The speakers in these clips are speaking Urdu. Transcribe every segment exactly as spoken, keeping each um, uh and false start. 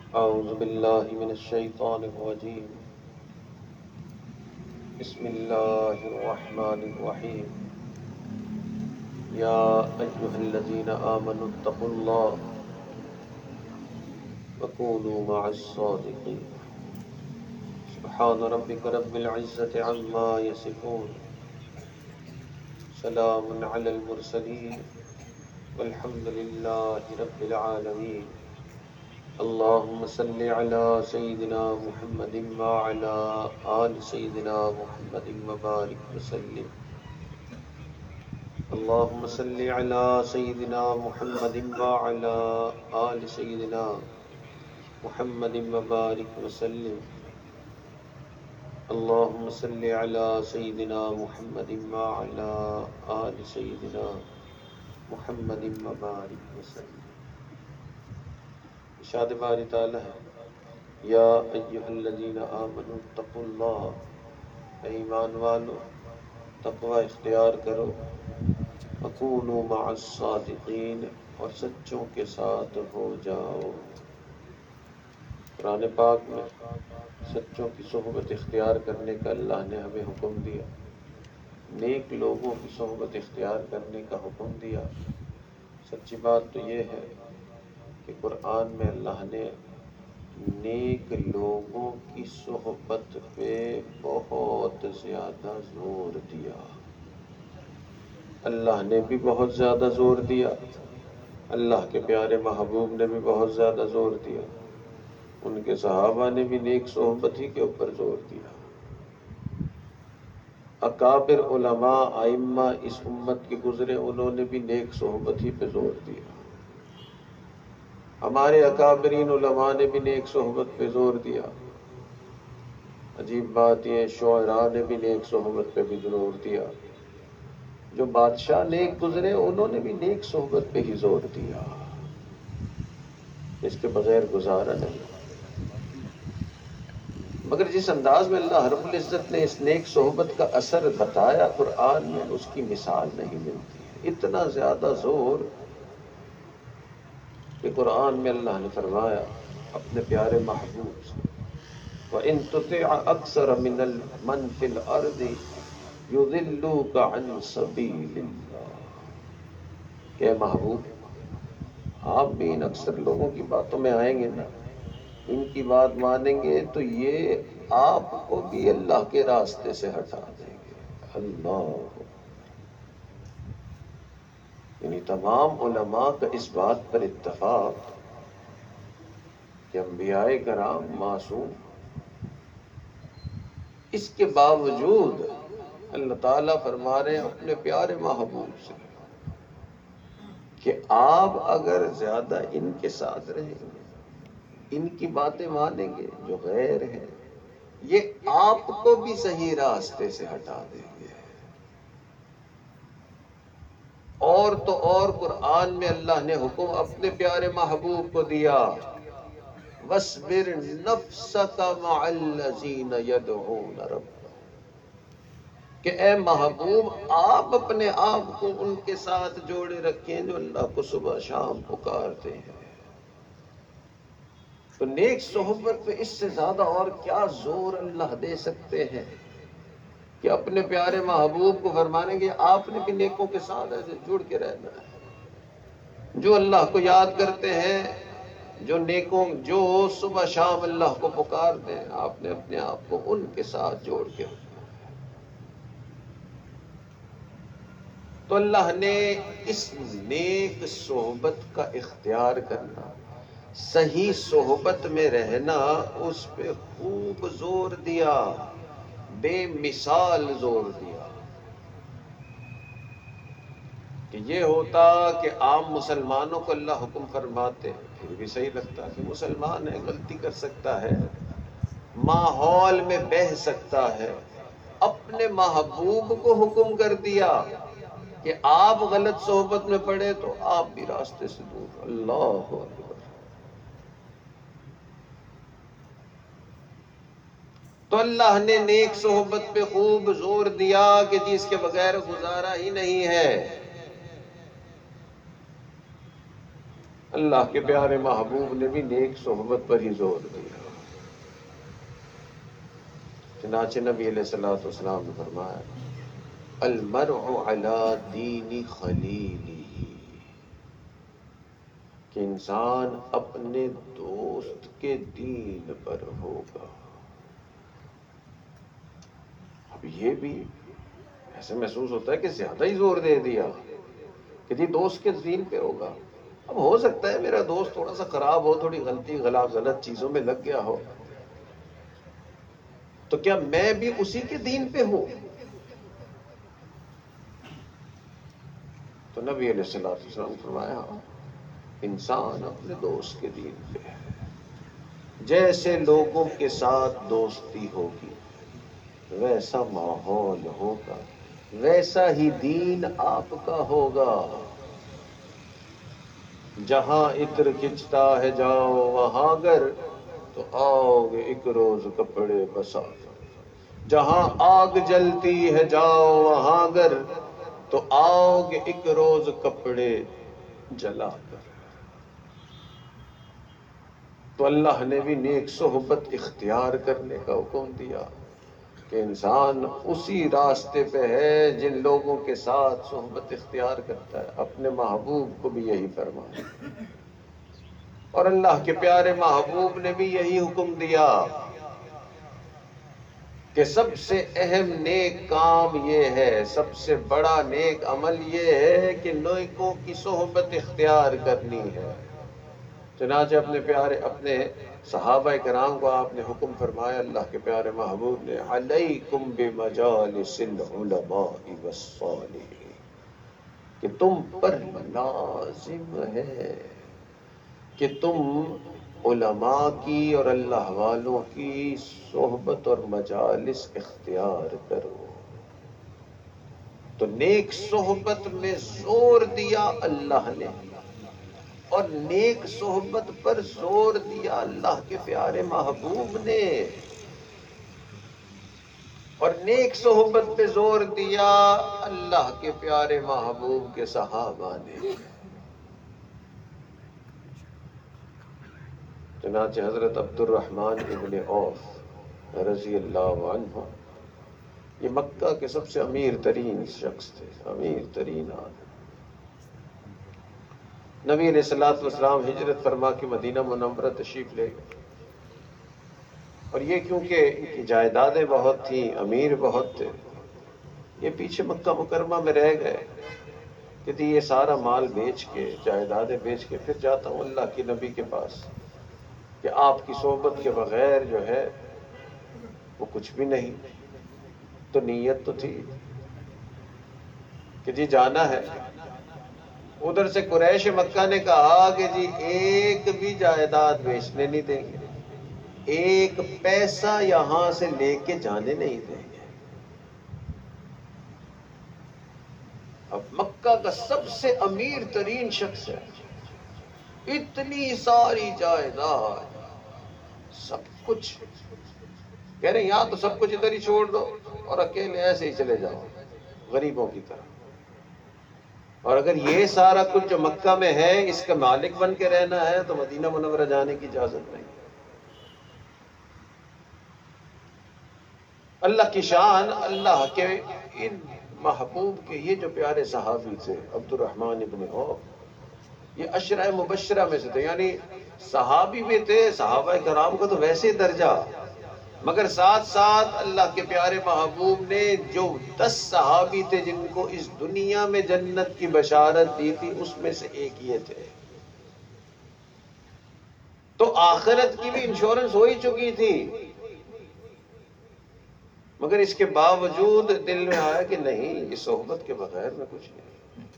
أعوذ بالله من الشيطان الرجيم. بسم الله الرحمن الرحيم. يا أيها الذين آمنوا اتقوا الله وكونوا مع الصادقين. سبحان ربك رب العزة عما يصفون، سلام على المرسلين، والحمد لله رب العالمين. اللهم صل على سيدنا محمد وعلى آل سيدنا محمد وبارك وسلم. اللهم صل على سيدنا محمد وعلى آل سيدنا محمد وبارك وسلم. اللهم صل على سيدنا محمد وعلى آل سيدنا محمد وبارك وسلم. ارشاد باری تعالی ہے، یا ایھا الذین آمنوا اتقوا اللہ، اے ایمان والو تقوی اختیار کرو، وکونوا مع الصادقین، اور سچوں کے ساتھ ہو جاؤ۔ قرآن پاک میں سچوں کی صحبت اختیار کرنے کا اللہ نے ہمیں حکم دیا، نیک لوگوں کی صحبت اختیار کرنے کا حکم دیا۔ سچی بات تو یہ ہے کہ قرآن میں اللہ نے نیک لوگوں کی صحبت پہ بہت زیادہ زور دیا۔ اللہ نے بھی بہت زیادہ زور دیا، اللہ کے پیارے محبوب نے بھی بہت زیادہ زور دیا، ان کے صحابہ نے بھی نیک صحبت ہی کے اوپر زور دیا۔ اکابر علماء ائمہ اس امت کے گزرے، انہوں نے بھی نیک صحبت ہی پہ زور دیا۔ ہمارے اکابرین علماء نے بھی نیک صحبت پہ زور دیا۔ عجیب بات یہ، شعراء نے بھی نیک صحبت پہ بھی زور دیا۔ جو بادشاہ نیک گزرے انہوں نے بھی نیک صحبت پہ ہی زور دیا، اس کے بغیر گزارا نہیں۔ مگر جس انداز میں اللہ رب العزت نے اس نیک صحبت کا اثر بتایا قرآن میں، اس کی مثال نہیں ملتی۔ اتنا زیادہ زور کہ قرآن میں اللہ نے فرمایا اپنے پیارے محبوب سے، وَإِن تُطِعْ أَكْثَرَ مِنَ الْمَنْ فِي الْأَرْضِ يُضِلُّوكَ عَنْ سَبِيلِ اللَّهِ، کہ اے محبوب آپ بھی ان اکثر لوگوں کی باتوں میں آئیں گے نا، ان کی بات مانیں گے تو یہ آپ کو بھی اللہ کے راستے سے ہٹا دیں گے۔ اللہ، یعنی تمام علماء کا اس بات پر اتفاق کہ انبیاء کرام معصوم، اس کے باوجود اللہ تعالیٰ فرما رہے ہیں اپنے پیارے محبوب سے کہ آپ اگر زیادہ ان کے ساتھ رہیں گے، ان کی باتیں مانیں گے جو غیر ہیں، یہ آپ کو بھی صحیح راستے سے ہٹا دیں گے۔ اور تو اور قرآن میں اللہ نے حکم اپنے پیارے محبوب کو دیا، وَاصْبِرْ نَفْسَكَ مَعَ الَّذِينَ يَدْعُونَ رَبَّهُمْ، کہ اے محبوب آپ اپنے آپ کو ان کے ساتھ جوڑے رکھیں جو اللہ کو صبح شام پکارتے ہیں۔ تو نیک صحبت پہ اس سے زیادہ اور کیا زور اللہ دے سکتے ہیں کہ اپنے پیارے محبوب کو فرمانے گے آپ نے بھی نیکوں کے ساتھ ایسے جڑ کے رہنا ہے، جو اللہ کو یاد کرتے ہیں، جو نیکوں جو صبح شام اللہ کو پکارتے ہیں، آپ نے اپنے آپ کو ان کے ساتھ جوڑ کے رکھنا ہے۔ تو اللہ نے اس نیک صحبت کا اختیار کرنا، صحیح صحبت میں رہنا، اس پہ خوب زور دیا، بے مثال زور دیا۔ کہ یہ ہوتا کہ عام مسلمانوں کو اللہ حکم فرماتے، پھر بھی صحیح لگتا کہ مسلمان ہے، غلطی کر سکتا ہے، ماحول میں بہہ سکتا ہے، اپنے محبوب کو حکم کر دیا کہ آپ غلط صحبت میں پڑے تو آپ بھی راستے سے دور۔ اللہ اکبر۔ تو اللہ نے نیک صحبت پہ خوب زور دیا کہ جس کے بغیر گزارا ہی نہیں ہے۔ اللہ کے پیارے محبوب نے بھی نیک صحبت پر ہی زور دیا۔ چنانچہ نبی علیہ الصلوۃ والسلام نے فرمایا المرء علی دین خلیلہ، کہ انسان اپنے دوست کے دین پر ہوگا۔ اب یہ بھی ایسے محسوس ہوتا ہے کہ زیادہ ہی زور دے دیا کہ جی دوست کے دین پہ ہوگا۔ اب ہو سکتا ہے میرا دوست تھوڑا سا خراب ہو، تھوڑی غلطی غلا غلط چیزوں میں لگ گیا ہو، تو کیا میں بھی اسی کے دین پہ ہوں؟ تو نبی علیہ الصلوۃ والسلام نے فرمایا انسان اپنے دوست کے دین پہ ہے۔ جیسے لوگوں کے ساتھ دوستی ہوگی ویسا ماحول ہوگا، ویسا ہی دین آپ کا ہوگا۔ جہاں عطر کھچتا ہے جاؤ وہاں گر، تو آؤ گے ایک روز کپڑے بسا۔ جہاں آگ جلتی ہے جاؤ وہاں گر، تو آؤ گے ایک روز کپڑے جلا کر۔ تو اللہ نے بھی نیک صحبت اختیار کرنے کا حکم دیا کہ انسان اسی راستے پہ ہے جن لوگوں کے ساتھ صحبت اختیار کرتا ہے۔ اپنے محبوب کو بھی یہی فرمایا، اور اللہ کے پیارے محبوب نے بھی یہی حکم دیا کہ سب سے اہم نیک کام یہ ہے، سب سے بڑا نیک عمل یہ ہے کہ نیکوں کی صحبت اختیار کرنی ہے۔ چنانچہ اپنے پیارے اپنے صحابہ کرام کو آپ نے حکم فرمایا، اللہ کے پیارے محبوب نے علیکم بمجالس العلماء والصالحین، کہ تم پر لازم ہے کہ تم علماء کی اور اللہ والوں کی صحبت اور مجالس اختیار کرو۔ تو نیک صحبت میں زور دیا اللہ نے، اور نیک صحبت پر زور دیا اللہ کے پیارے محبوب نے، اور نیک صحبت پہ زور دیا اللہ کے پیارے محبوب کے صحابہ نے۔ چنانچہ حضرت عبد الرحمن ابن عوف رضی اللہ عنہ، یہ مکہ کے سب سے امیر ترین شخص تھے، امیر ترین آدمی۔ نبی علیہ الصلوۃ والسلام ہجرت فرما کے مدینہ منورہ تشریف لے گئے، اور یہ کیونکہ ان کی جائیدادیں بہت تھیں، امیر بہت تھے، یہ پیچھے مکہ مکرمہ میں رہ گئے کہ یہ سارا مال بیچ کے، جائیدادیں بیچ کے پھر جاتا ہوں اللہ کے نبی کے پاس، کہ آپ کی صحبت کے بغیر جو ہے وہ کچھ بھی نہیں۔ تو نیت تو تھی کہ جی جانا ہے۔ ادھر سے قریش مکہ نے کہا کہ جی ایک بھی جائیداد بیچنے نہیں دیں گے، ایک پیسہ یہاں سے لے کے جانے نہیں دیں گے۔ اب مکہ کا سب سے امیر ترین شخص ہے، اتنی ساری جائیداد، سب کچھ، کہہ رہے ہیں یہاں تو سب کچھ ادھر ہی چھوڑ دو اور اکیلے ایسے ہی چلے جاؤ غریبوں کی طرح، اور اگر یہ سارا کچھ جو مکہ میں ہے اس کا مالک بن کے رہنا ہے تو مدینہ منورہ جانے کی اجازت نہیں۔ اللہ کی شان، اللہ کے ان محبوب کے یہ جو پیارے صحابی تھے عبد الرحمن ابن عوف، یہ عشرہ مبشرہ میں سے تھے، یعنی صحابی بھی تھے، صحابہ کرام کا تو ویسے درجہ، مگر ساتھ ساتھ اللہ کے پیارے محبوب نے جو دس صحابی تھے جن کو اس دنیا میں جنت کی بشارت دی تھی اس میں سے ایک یہ تھے۔ تو آخرت کی بھی انشورنس ہو ہی چکی تھی، مگر اس کے باوجود دل میں آیا کہ نہیں، اس صحبت کے بغیر میں کچھ نہیں۔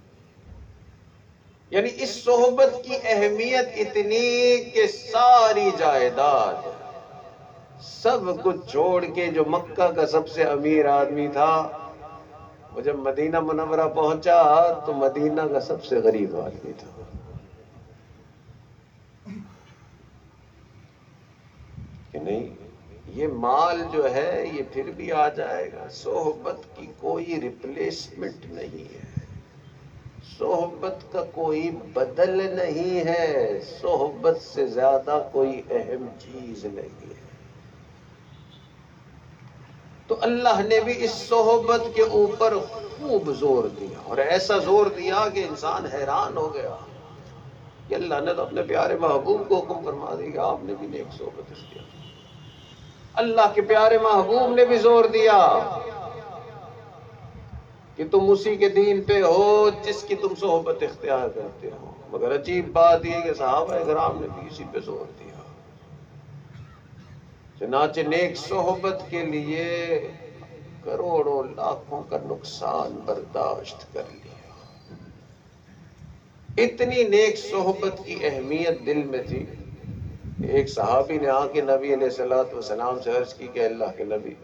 یعنی اس صحبت کی اہمیت اتنی کہ ساری جائیداد سب کچھ چھوڑ کے، جو مکہ کا سب سے امیر آدمی تھا وہ جب مدینہ منورہ پہنچا تو مدینہ کا سب سے غریب آدمی تھا۔ کہ نہیں، یہ مال جو ہے یہ پھر بھی آ جائے گا، صحبت کی کوئی ریپلیسمنٹ نہیں ہے، صحبت کا کوئی بدل نہیں ہے، صحبت سے زیادہ کوئی اہم چیز نہیں ہے۔ تو اللہ نے بھی اس صحبت کے اوپر خوب زور دیا، اور ایسا زور دیا کہ انسان حیران ہو گیا کہ اللہ نے تو اپنے پیارے محبوب کو حکم فرما دی کہ آپ نے بھی نیک صحبت اختیار کی۔ اللہ کے پیارے محبوب نے بھی زور دیا کہ تم اسی کے دین پہ ہو جس کی تم صحبت اختیار کرتے ہو، مگر عجیب بات یہ کہ صحابہ کرام نے بھی اسی پہ زور دیا۔ چنانچہ نیک صحبت کے لیے کروڑوں لاکھوں کا نقصان برداشت کر لیا۔ اتنی نیک صحبت کی اہمیت دل میں تھی۔ ایک صحابی نے آ کے نبی علیہ الصلوۃ والسلام سے عرض کی کہ اللہ کے نبی،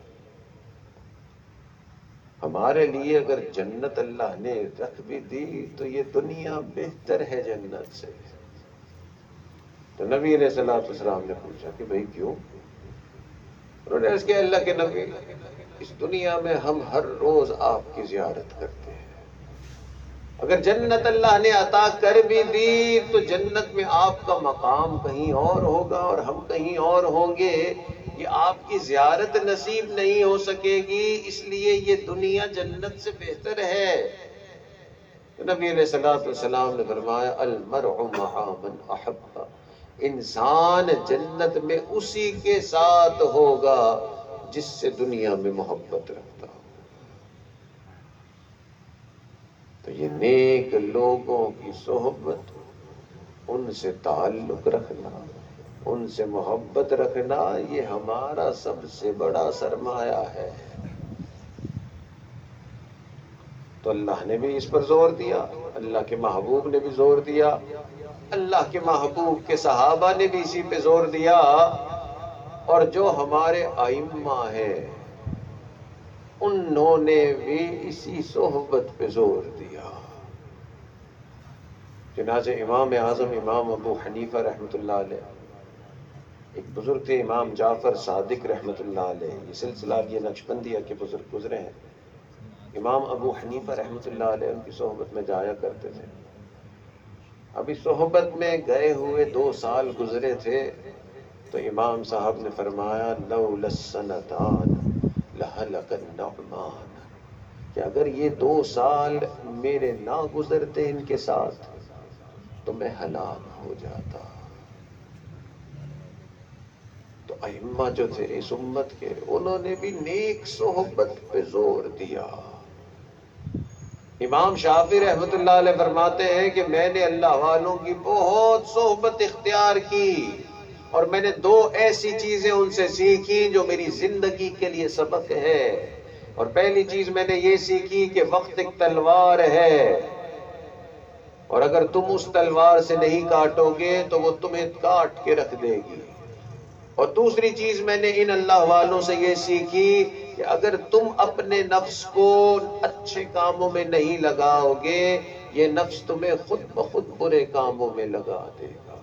ہمارے لیے اگر جنت اللہ نے رکھ بھی دی تو یہ دنیا بہتر ہے جنت سے۔ تو نبی علیہ الصلوۃ والسلام نے پوچھا کہ بھئی کیوں؟ انہوں نے عرض کیا اللہ کے نبی، اس دنیا میں ہم ہر روز آپ کی زیارت کرتے ہیں، اگر جنت اللہ نے عطا کر بھی دی تو جنت میں آپ کا مقام کہیں اور ہوگا اور ہم کہیں اور ہوں گے، یہ آپ کی زیارت نصیب نہیں ہو سکے گی، اس لیے یہ دنیا جنت سے بہتر ہے۔ تو نبی علیہ الصلوۃ والسلام نے فرمایا المرء مع من احب، انسان جنت میں اسی کے ساتھ ہوگا جس سے دنیا میں محبت رکھتا ہو۔ تو یہ نیک لوگوں کی صحبت، ان سے تعلق رکھنا، ان سے محبت رکھنا، یہ ہمارا سب سے بڑا سرمایہ ہے۔ تو اللہ نے بھی اس پر زور دیا، اللہ کے محبوب نے بھی زور دیا، اللہ کے محبوب کے صحابہ نے بھی اسی پہ زور دیا، اور جو ہمارے ائمہ ہیں انہوں نے بھی اسی صحبت پہ زور دیا۔ چنانچہ امام اعظم امام ابو حنیفہ رحمۃ اللہ علیہ، ایک بزرگ تھے امام جعفر صادق رحمۃ اللہ علیہ، یہ سلسلہ یہ نقشبندیہ کے بزرگ گزرے ہیں۔ امام ابو حنیفہ رحمۃ اللہ علیہ ان کی صحبت میں جایا کرتے تھے۔ ابھی صحبت میں گئے ہوئے دو سال گزرے تھے تو امام صاحب نے فرمایا لولا السنتان لہلک النعمان، کہ اگر یہ دو سال میرے نہ گزرتے ان کے ساتھ تو میں ہلاک ہو جاتا۔ تو ائمہ جو تھے اس امت کے، انہوں نے بھی نیک صحبت پہ زور دیا۔ امام شافعی رحمۃ اللہ علیہ فرماتے ہیں کہ میں نے اللہ والوں کی بہت صحبت اختیار کی، اور میں نے دو ایسی چیزیں ان سے سیکھی جو میری زندگی کے لیے سبق ہے۔ اور پہلی چیز میں نے یہ سیکھی کہ وقت ایک تلوار ہے، اور اگر تم اس تلوار سے نہیں کاٹو گے تو وہ تمہیں کاٹ کے رکھ دے گی۔ اور دوسری چیز میں نے ان اللہ والوں سے یہ سیکھی کہ اگر تم اپنے نفس کو اچھے کاموں میں نہیں لگاؤ گے، یہ نفس تمہیں خود بخود برے کاموں میں لگا دے گا۔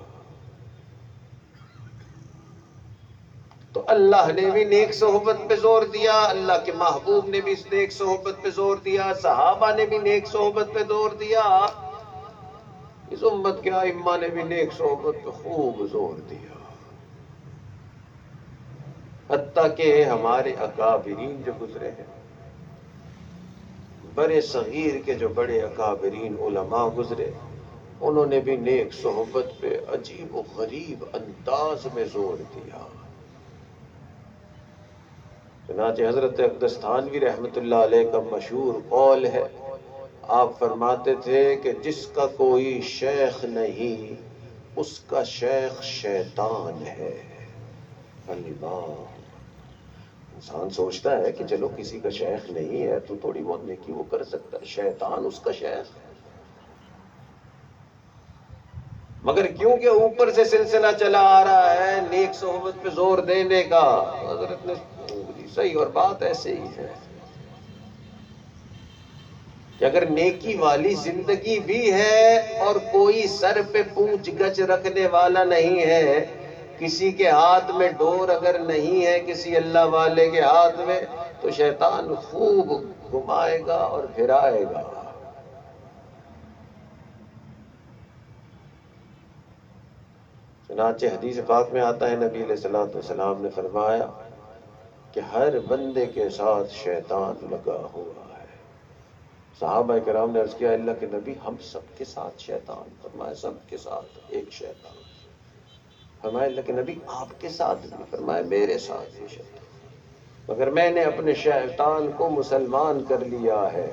تو اللہ نے بھی نیک صحبت پہ زور دیا، اللہ کے محبوب نے بھی اس نیک صحبت پہ زور دیا، صحابہ نے بھی نیک صحبت پہ زور دیا، اس امت کے ائمہ نے بھی نیک صحبت پہ خوب زور دیا۔ حتیٰ کہ ہمارے اکابرین جو گزرے ہیں، بڑے صغیر کے جو بڑے اکابرین علماء گزرے، انہوں نے بھی نیک صحبت پہ عجیب و غریب انداز میں زور دیا۔ چنانچہ حضرت اقدس تھانوی رحمۃ اللہ علیہ کا مشہور قول ہے، آپ فرماتے تھے کہ جس کا کوئی شیخ نہیں اس کا شیخ شیطان ہے۔ اللہ، انسان سوچتا ہے کہ چلو کسی کا شیخ نہیں ہے تو تھوڑی بہت نیکی وہ کر سکتا ہے، شیطان اس کا شیخ ہے۔ مگر کیونکہ اوپر سے سلسلہ چلا آ رہا ہے نیک صحبت پہ زور دینے کا، حضرت نے صحیح، اور بات ایسے ہی ہے کہ اگر نیکی والی زندگی بھی ہے اور کوئی سر پہ پونچھ گچھ رکھنے والا نہیں ہے، کسی کے ہاتھ میں ڈور اگر نہیں ہے کسی اللہ والے کے ہاتھ میں، تو شیطان خوب گھمائے گا اور پھرائے گا۔ چنانچہ حدیث پاک میں آتا ہے نبی علیہ الصلوۃ والسلام نے فرمایا کہ ہر بندے کے ساتھ شیطان لگا ہوا ہے۔ صحابہ کرام نے عرض کیا اللہ کے نبی ہم سب کے ساتھ شیطان؟ فرمایا سب کے ساتھ ایک شیطان۔ فرمایا اللہ کے نبی آپ کے ساتھ بھی؟ فرمایا میرے ساتھ بھی شیطان، مگر میں نے اپنے شیطان کو مسلمان کر لیا ہے۔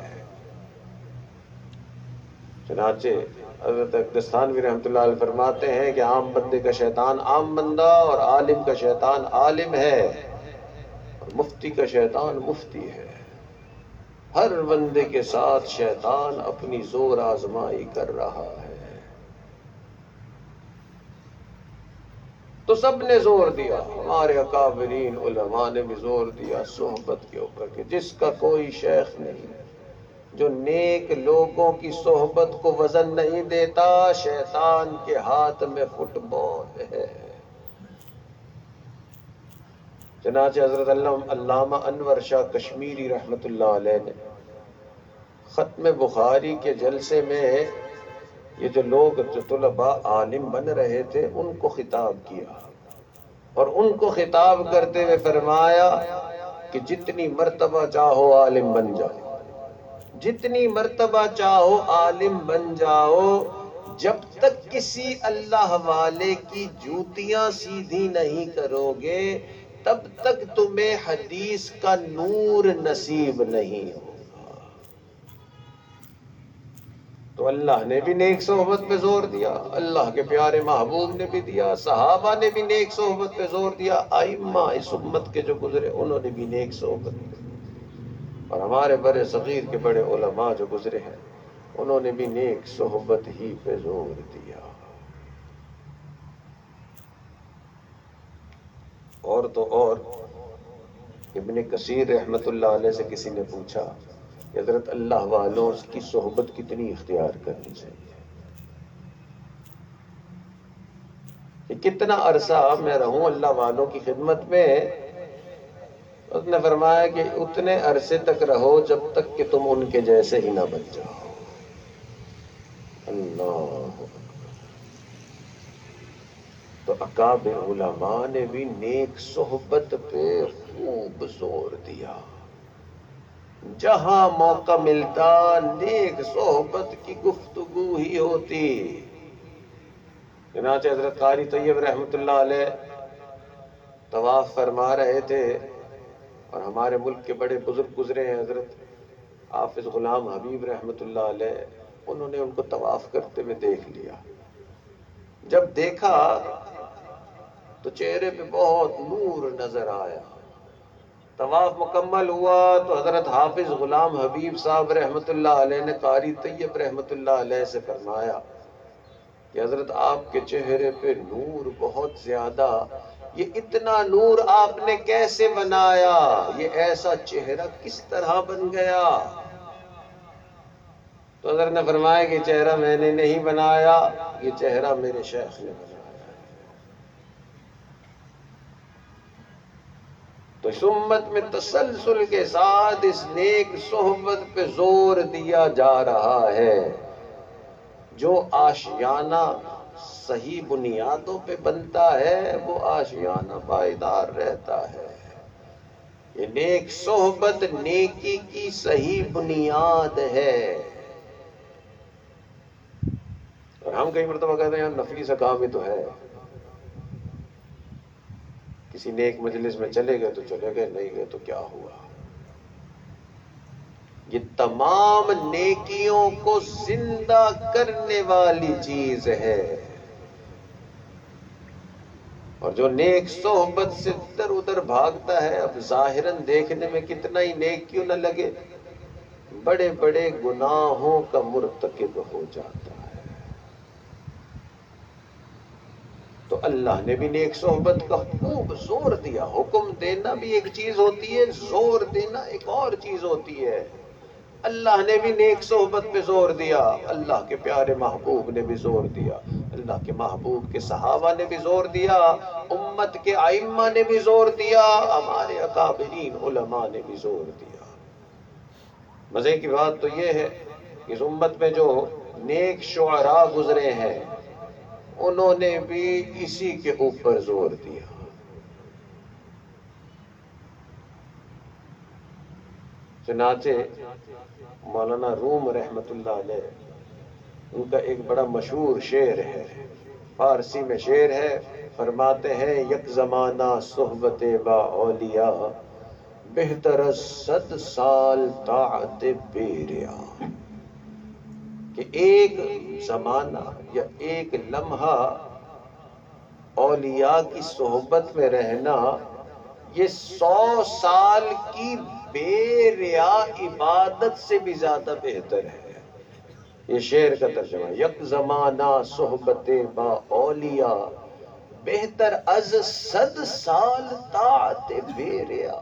چنانچہ حضرت اقدستانوی رحمۃ اللہ علیہ فرماتے ہیں کہ عام بندے کا شیطان عام بندہ اور عالم کا شیطان عالم ہے اور مفتی کا شیطان مفتی ہے۔ ہر بندے کے ساتھ شیطان اپنی زور آزمائی کر رہا ہے۔ تو سب نے زور دیا، ہمارے اکابرین علماء نے بھی زور دیا صحبت کے اوپر کہ جس کا کوئی شیخ نہیں، جو نیک لوگوں کی صحبت کو وزن نہیں دیتا، شیطان کے ہاتھ میں فٹ بال ہے۔ چنانچہ حضرت علامہ انور شاہ کشمیری رحمت اللہ علیہ نے ختم بخاری کے جلسے میں یہ جو لوگ جو طلباء عالم بن رہے تھے ان کو خطاب کیا، اور ان کو خطاب کرتے ہوئے فرمایا کہ جتنی مرتبہ چاہو عالم بن جاؤ، جتنی مرتبہ چاہو عالم بن جاؤ، جب تک کسی اللہ والے کی جوتیاں سیدھی نہیں کرو گے تب تک تمہیں حدیث کا نور نصیب نہیں ہوگا۔ تو اللہ نے بھی نیک صحبت پہ زور دیا، اللہ کے پیارے محبوب نے بھی دیا، صحابہ نے بھی نیک صحبت پہ زور دیا، ائمہ اس امت کے جو گزرے انہوں نے بھی نیک صحبت پہ، اور ہمارے بڑے صغیر کے بڑے علماء جو گزرے ہیں انہوں نے بھی نیک صحبت ہی پہ زور دیا۔ اور تو اور ابن کثیر رحمت اللہ علیہ سے کسی نے پوچھا کہ حضرت اللہ والوں کی صحبت کتنی اختیار کرنی چاہیے، کہ کتنا عرصہ میں رہوں اللہ والوں کی خدمت میں؟ اس نے فرمایا کہ اتنے عرصے تک رہو جب تک کہ تم ان کے جیسے ہی نہ بن جاؤ۔ اللہ، تو اکابر علماء نے بھی نیک صحبت پہ خوب زور دیا، جہاں موقع ملتا نیک صحبت کی گفتگو ہی ہوتی۔ چنانچہ حضرت قاری طیب رحمت اللہ علیہ طواف فرما رہے تھے، اور ہمارے ملک کے بڑے بزرگ گزرے ہیں حضرت حافظ غلام حبیب رحمت اللہ علیہ، انہوں نے ان کو طواف کرتے ہوئے دیکھ لیا۔ جب دیکھا تو چہرے پہ بہت نور نظر آیا۔ طواف مکمل ہوا تو حضرت حافظ غلام حبیب صاحب رحمت اللہ علیہ نے قاری طیب رحمت اللہ علیہ سے فرمایا کہ حضرت آپ کے چہرے پہ نور بہت زیادہ، یہ اتنا نور آپ نے کیسے بنایا؟ یہ ایسا چہرہ کس طرح بن گیا؟ تو حضرت نے فرمایا کہ چہرہ میں نے نہیں بنایا، یہ چہرہ میرے شیخ نے بنایا۔ تو اس امت میں تسلسل کے ساتھ اس نیک صحبت پہ زور دیا جا رہا ہے۔ جو آشیانہ صحیح بنیادوں پہ بنتا ہے وہ آشیانہ پائیدار رہتا ہے۔ یہ نیک صحبت نیکی کی صحیح بنیاد ہے۔ اور ہم کئی مرتبہ کہتے ہیں نفلی سا کام ہی تو ہے، کسی نیک مجلس میں چلے گئے تو چلے گئے، نہیں گئے تو کیا ہوا؟ یہ تمام نیکیوں کو زندہ کرنے والی چیز ہے، اور جو نیک صحبت سے ادھر ادھر بھاگتا ہے، اب ظاہراً دیکھنے میں کتنا ہی نیک کیوں نہ لگے، بڑے بڑے گناہوں کا مرتکب ہو جاتا ہے۔ تو اللہ نے بھی نیک صحبت کا خوب زور دیا۔ حکم دینا بھی ایک چیز ہوتی ہے، زور دینا ایک اور چیز ہوتی ہے۔ اللہ نے بھی نیک صحبت پہ زور دیا، اللہ کے پیارے محبوب نے بھی زور دیا، اللہ کے محبوب کے صحابہ نے بھی زور دیا، امت کے ائمہ نے بھی زور دیا، ہمارے اکابرین علماء نے بھی زور دیا۔ مزے کی بات تو یہ ہے کہ اس امت میں جو نیک شعراء گزرے ہیں انہوں نے بھی اسی کے اوپر زور دیا۔ چنانچہ مولانا روم رحمت اللہ علیہ، ان کا ایک بڑا مشہور شعر ہے، فارسی میں شعر ہے، فرماتے ہیں یک زمانہ صحبت با اولیاء، بہتر از صد سال طاعت بے ریا۔ کہ ایک زمانہ یا ایک لمحہ اولیاء کی صحبت میں رہنا یہ سو سال کی بے ریا عبادت سے بھی زیادہ بہتر ہے۔ یہ شعر کا ترجمہ، یک زمانہ صحبت با اولیاء، بہتر از صد سال طاعت بے ریا۔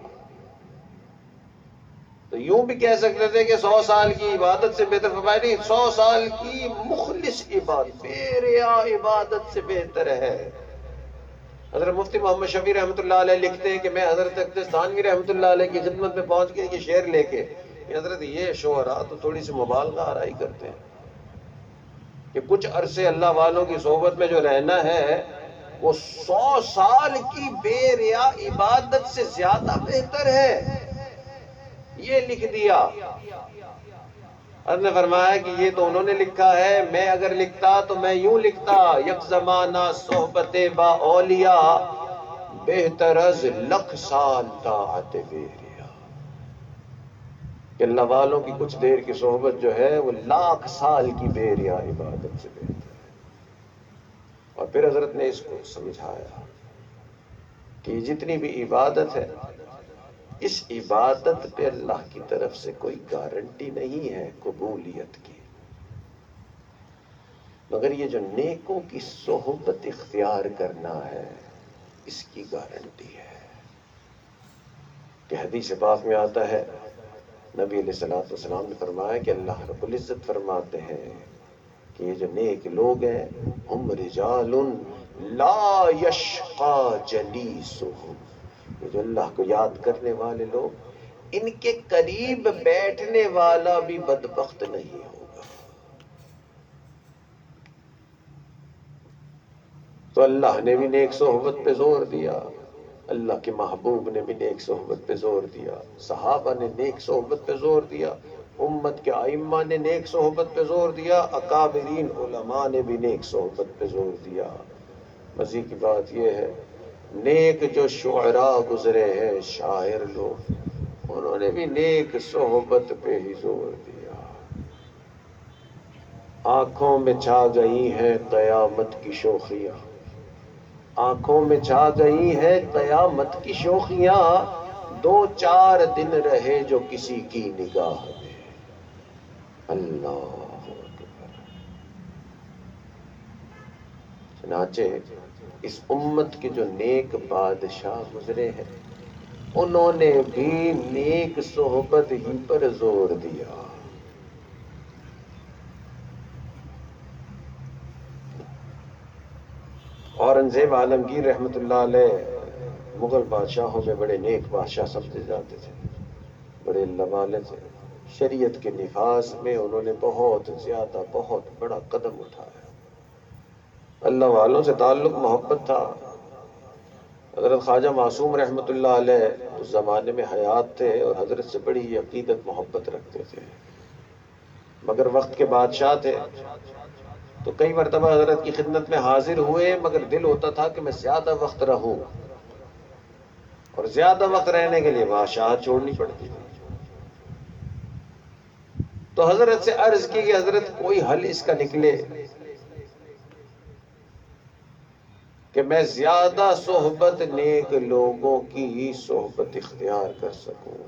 تو یوں بھی کہہ سکتے تھے کہ سو سال کی عبادت سے بہتر، فرمایا نہیں، سو سال کی مخلص عبادت، بے ریا عبادت سے بہتر ہے۔ حضرت مفتی محمد شفیع رحمۃ اللہ علیہ لکھتے ہیں کہ میں حضرت اقدس تھانوی رحمۃ اللہ علیہ کی خدمت میں پہنچ کے یہ شعر لے کے کہ حضرت یہ شعراء تو تھوڑی سی مبالغہ آرائی کرتے ہیں کہ کچھ عرصے اللہ والوں کی صحبت میں جو رہنا ہے وہ سو سال کی بے ریا عبادت سے زیادہ بہتر ہے۔ یہ لکھ دیا۔ حضرت نے فرمایا کہ یہ تو انہوں نے لکھا ہے، میں اگر لکھتا تو میں یوں لکھتا، یک زمانہ صحبت با اولیاء، بہتر از لکھ سال طاعت بے ریا۔ کہ اللہ والوں کی کچھ دیر کی صحبت جو ہے وہ لاکھ سال کی بے ریا عبادت سے بہتر ہے۔ اور پھر حضرت نے اس کو سمجھایا کہ جتنی بھی عبادت ہے، اس عبادت پہ اللہ کی طرف سے کوئی گارنٹی نہیں ہے قبولیت کی، مگر یہ جو نیکوں کی صحبت اختیار کرنا ہے اس کی گارنٹی ہے۔ کہ حدیث پاک میں آتا ہے، نبی علیہ الصلوۃ والسلام نے فرمایا کہ اللہ رب العزت فرماتے ہیں کہ یہ جو نیک لوگ ہیں، ہم رجال لا یشقی جلیسہم، یہ جو اللہ کو یاد کرنے والے لوگ، ان کے قریب بیٹھنے والا بھی بدبخت نہیں ہوگا۔ تو اللہ نے بھی نیک صحبت پہ زور دیا، اللہ کے محبوب نے بھی نیک صحبت پہ زور دیا، صحابہ نے نیک صحبت پہ زور دیا، امت کے ائمہ نے نیک صحبت پہ زور دیا، اکابرین علماء نے بھی نیک صحبت پہ زور دیا۔ مزید کی بات یہ ہے، نیک جو شعراء گزرے ہیں، شاعر لوگ، انہوں نے بھی نیک صحبت پہ ہی زور دیا۔ آنکھوں میں چھا گئی ہیں قیامت کی شوخیاں، آنکھوں میں چھا گئی ہیں قیامت کی شوخیاں، دو چار دن رہے جو کسی کی نگاہ میں۔ اللہ اکبر۔ چنانچہ اس امت کے جو نیک بادشاہ گزرے ہیں، انہوں نے بھی نیک صحبت ہی پر زور دیا۔ اورنگزیب عالمگیر رحمت اللہ علیہ مغل بادشاہوں میں بڑے نیک بادشاہ سمجھے جاتے تھے، بڑے اللہ والے تھے۔ شریعت کے نفاذ میں انہوں نے بہت زیادہ بہت بڑا قدم اٹھایا، اللہ والوں سے تعلق محبت تھا۔ حضرت خواجہ معصوم رحمت اللہ علیہ اس زمانے میں حیات تھے اور حضرت سے بڑی عقیدت محبت رکھتے تھے، مگر وقت کے بادشاہ تھے تو کئی مرتبہ حضرت کی خدمت میں حاضر ہوئے، مگر دل ہوتا تھا کہ میں زیادہ وقت رہوں، اور زیادہ وقت رہنے کے لیے بادشاہت چھوڑنی پڑتی تھی۔ تو حضرت سے عرض کی کہ حضرت کوئی حل اس کا نکلے کہ میں زیادہ صحبت نیک لوگوں کی صحبت اختیار کر سکوں۔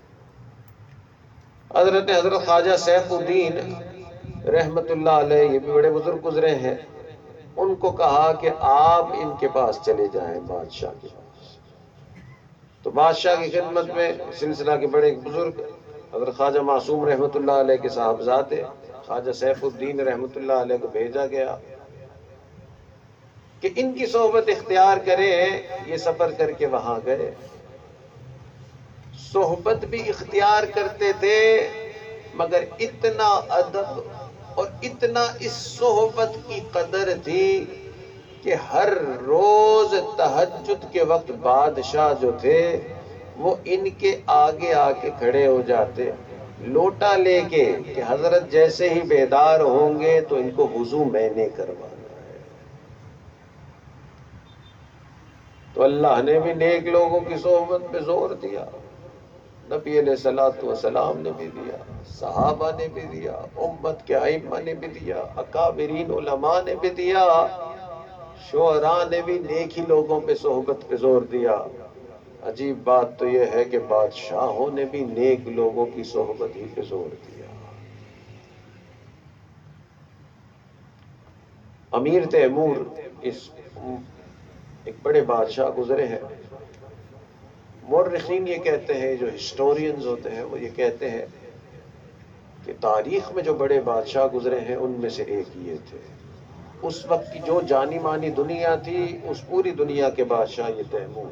حضرت نے حضرت خواجہ سیف الدین رحمت اللہ علیہ، یہ بھی بڑے بزرگ گزرے ہیں، ان کو کہا کہ آپ ان کے پاس چلے جائیں، بادشاہ کے پاس۔ تو بادشاہ کی خدمت میں سلسلہ کے بڑے بزرگ حضرت خواجہ معصوم رحمت اللہ علیہ کے صاحبزادے خواجہ سیف الدین رحمت اللہ علیہ کو بھیجا گیا کہ ان کی صحبت اختیار کریں۔ یہ سفر کر کے وہاں گئے، صحبت بھی اختیار کرتے تھے، مگر اتنا ادب اور اتنا اس صحبت کی قدر تھی کہ ہر روز تہجد کے وقت بادشاہ جو تھے وہ ان کے آگے آ کے کھڑے ہو جاتے لوٹا لے کے کہ حضرت جیسے ہی بیدار ہوں گے تو ان کو وضو میں نے کروانا ہے۔ تو اللہ نے بھی نیک لوگوں کی صحبت پہ زور دیا، نبی علیہ الصلوۃ والسلام نے بھی دیا، صحابہ نے بھی دیا، امت کے ائمہ نے بھی دیا، اکابرین علماء نے بھی دیا، شعراء نے بھی نیک ہی لوگوں پہ صحبت پہ زور دیا۔ عجیب بات تو یہ ہے کہ بادشاہوں نے بھی نیک لوگوں کی صحبت ہی پہ زور دیا۔ امیر تیمور اس ایک بڑے بادشاہ گزرے ہیں۔ مورخین یہ کہتے ہیں، جو ہسٹورینز ہوتے ہیں وہ یہ کہتے ہیں کہ تاریخ میں جو بڑے بادشاہ گزرے ہیں ان میں سے ایک یہ تھے۔ اس وقت کی جو جانی مانی دنیا تھی اس پوری دنیا کے بادشاہ یہ تیمور۔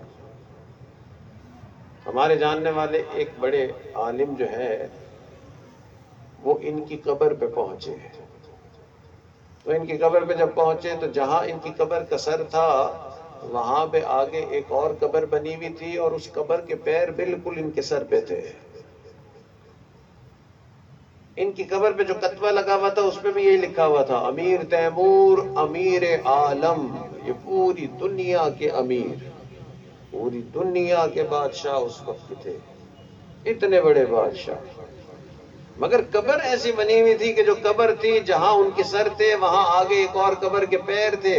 ہمارے جاننے والے ایک بڑے عالم جو ہے وہ ان کی قبر پہ پہنچے، تو ان کی قبر پہ جب پہنچے تو جہاں ان کی قبر کا سر تھا وہاں پہ آگے ایک اور قبر بنی ہوئی تھی اور اس قبر کے پیر بالکل ان کے سر پہ تھے۔ ان کی قبر پہ جو کتبہ لگا ہوا تھا اس پہ بھی یہی لکھا ہوا تھا، امیر تیمور امیر عالم، یہ پوری دنیا کے امیر، پوری دنیا کے بادشاہ اس وقت کے تھے، اتنے بڑے بادشاہ۔ مگر قبر ایسی بنی ہوئی تھی کہ جو قبر تھی جہاں ان کے سر تھے وہاں آگے ایک اور قبر کے پیر تھے۔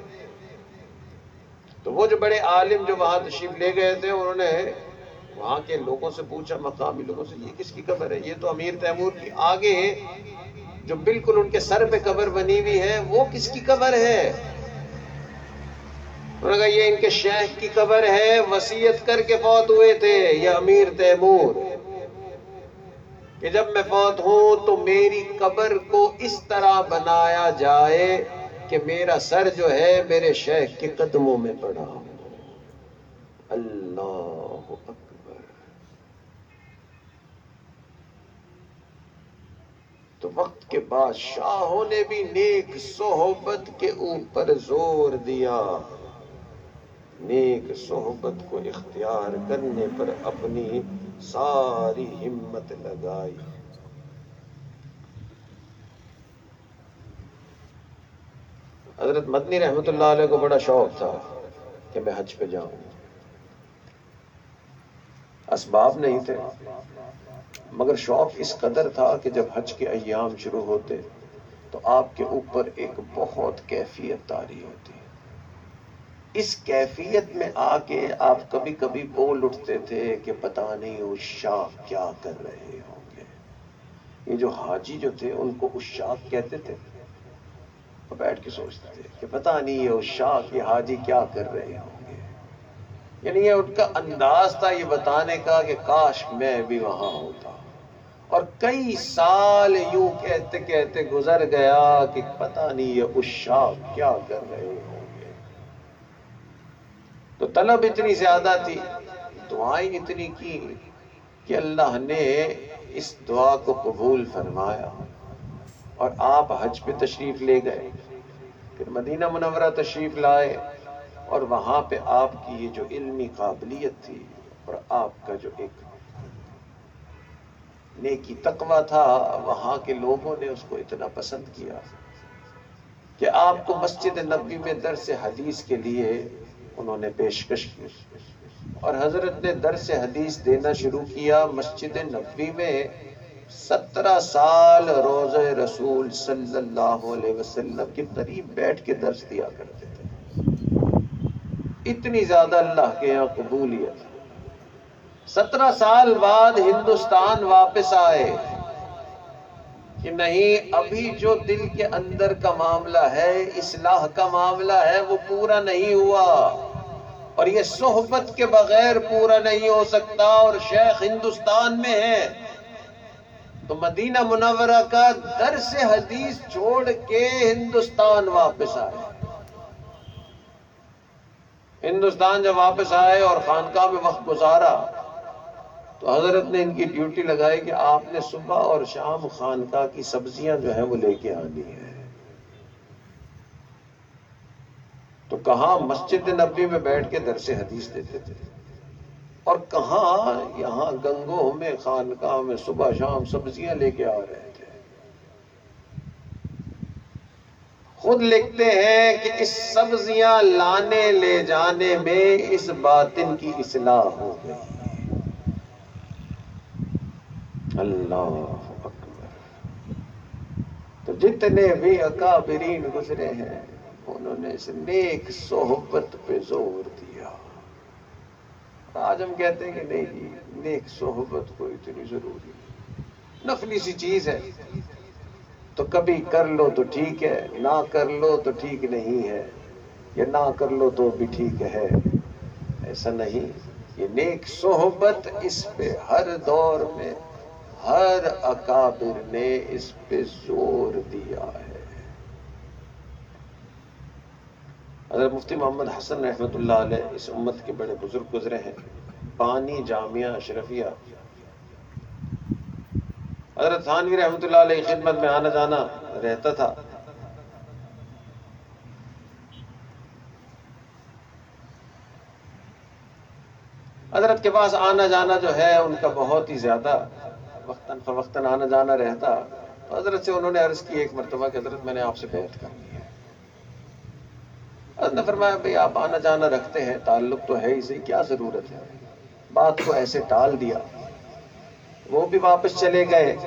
تو وہ جو بڑے عالم جو وہاں تشریف لے گئے تھے انہوں نے وہاں کے لوگوں سے پوچھا، مقامی لوگوں سے، یہ کس کی قبر ہے؟ یہ تو امیر تیمور کی آگے جو بالکل ان کے سر پہ قبر بنی ہوئی ہے وہ کس کی قبر ہے؟ انہوں نے کہا یہ ان کے شیخ کی قبر ہے، وصیت کر کے فوت ہوئے تھے یہ امیر تیمور کہ جب میں فوت ہوں تو میری قبر کو اس طرح بنایا جائے کہ میرا سر جو ہے میرے شیخ کے قدموں میں پڑا ہو۔ اللہ اکبر۔ تو وقت کے بادشاہوں نے بھی نیک صحبت کے اوپر زور دیا، نیک صحبت کو اختیار کرنے پر اپنی ساری ہمت لگائی۔ حضرت مدنی رحمت اللہ علیہ کو بڑا شوق تھا کہ میں حج پہ جاؤں، اسباب نہیں تھے مگر شوق اس قدر تھا کہ جب حج کے ایام شروع ہوتے تو آپ کے اوپر ایک بہت کیفیت طاری ہوتی۔ اس کیفیت میں آ کے آپ کبھی کبھی بول اٹھتے تھے کہ پتہ نہیں عشاق کیا کر رہے ہوں گے۔ یہ جو حاجی جو تھے ان کو عشاق کہتے تھے، تو بیٹھ کے سوچتے تھے کہ پتہ نہیں یہ عشاق یہ حاجی کیا کر رہے ہوں گے۔ یعنی یہ ان کا انداز تھا یہ بتانے کا کہ کاش میں بھی وہاں ہوتا۔ اور کئی سال یوں کہتے کہتے گزر گیا کہ پتہ نہیں یہ عشاق کیا کر رہے ہوں گے۔ تو طلب اتنی زیادہ تھی، دعائیں اتنی کی کہ اللہ نے اس دعا کو قبول فرمایا اور آپ حج پہ تشریف لے گئے، پھر مدینہ منورہ تشریف لائے، اور وہاں پہ آپ کی یہ جو علمی قابلیت تھی اور آپ کا جو ایک نیکی تقویٰ تھا وہاں کے لوگوں نے اس کو اتنا پسند کیا کہ آپ کو مسجد نبوی میں درس حدیث کے لیے انہوں نے پیشکش کی، اور حضرت نے درس حدیث دینا شروع کیا۔ مسجد نبوی میں سترہ سال روضہ رسول صلی اللہ علیہ وسلم کے قریب بیٹھ کے درس دیا کرتے تھے، اتنی زیادہ اللہ کے یہاں قبولیت۔ سترہ سال بعد ہندوستان واپس آئے کہ نہیں، ابھی جو دل کے اندر کا معاملہ ہے، اصلاح کا معاملہ ہے، وہ پورا نہیں ہوا، اور یہ صحبت کے بغیر پورا نہیں ہو سکتا، اور شیخ ہندوستان میں ہے۔ تو مدینہ منورہ کا درس حدیث چھوڑ کے ہندوستان واپس آئے۔ ہندوستان جب واپس آئے اور خانقاہ میں وقت گزارا تو حضرت نے ان کی ڈیوٹی لگائی کہ آپ نے صبح اور شام خانقاہ کی سبزیاں جو ہیں وہ لے کے آنی ہے۔ تو کہاں مسجد نبوی میں بیٹھ کے درس حدیث دیتے تھے، اور کہاں یہاں گنگوہ میں خانقاہ میں صبح شام سبزیاں لے کے آ رہے تھے۔ خود لکھتے ہیں کہ اس سبزیاں لانے لے جانے میں اس باطن کی اصلاح ہو گئی۔ اللہ اکبر۔ تو جتنے بھی اکابرین گزرے ہیں انہوں نے اس نیک صحبت پہ زور دیا۔ آج ہم کہتے ہیں کہ نہیں جی نیک صحبت کو اتنی ضروری ہے، نفلی سی چیز ہے، تو کبھی کر لو تو ٹھیک ہے، نہ کر لو تو ٹھیک نہیں ہے، یا نہ کر لو تو بھی ٹھیک ہے۔ ایسا نہیں، یہ نیک صحبت اس پہ ہر دور میں ہر اکابر نے اس پہ زور دیا ہے۔ حضرت مفتی محمد حسن رحمۃ اللہ علیہ اس امت کے بڑے بزرگ گزرے ہیں، بانی جامعہ اشرفیہ۔ حضرت تھانوی رحمۃ اللہ علیہ کی خدمت میں آنا جانا رہتا تھا۔ حضرت کے پاس آنا جانا جو ہے ان کا بہت ہی زیادہ وقتاً فوقتاً آنا جانا رہتا، تو حضرت سے انہوں نے عرض کی ایک مرتبہ کہ حضرت میں نے آپ سے بیعت کرنی ہے۔ حضرت نے فرمایا بھئی آپ آنا جانا رکھتے ہیں، تعلق تو ہے ہی صحیح، کیا ضرورت ہے؟ بات کو ایسے ٹال دیا۔ وہ بھی واپس چلے گئے۔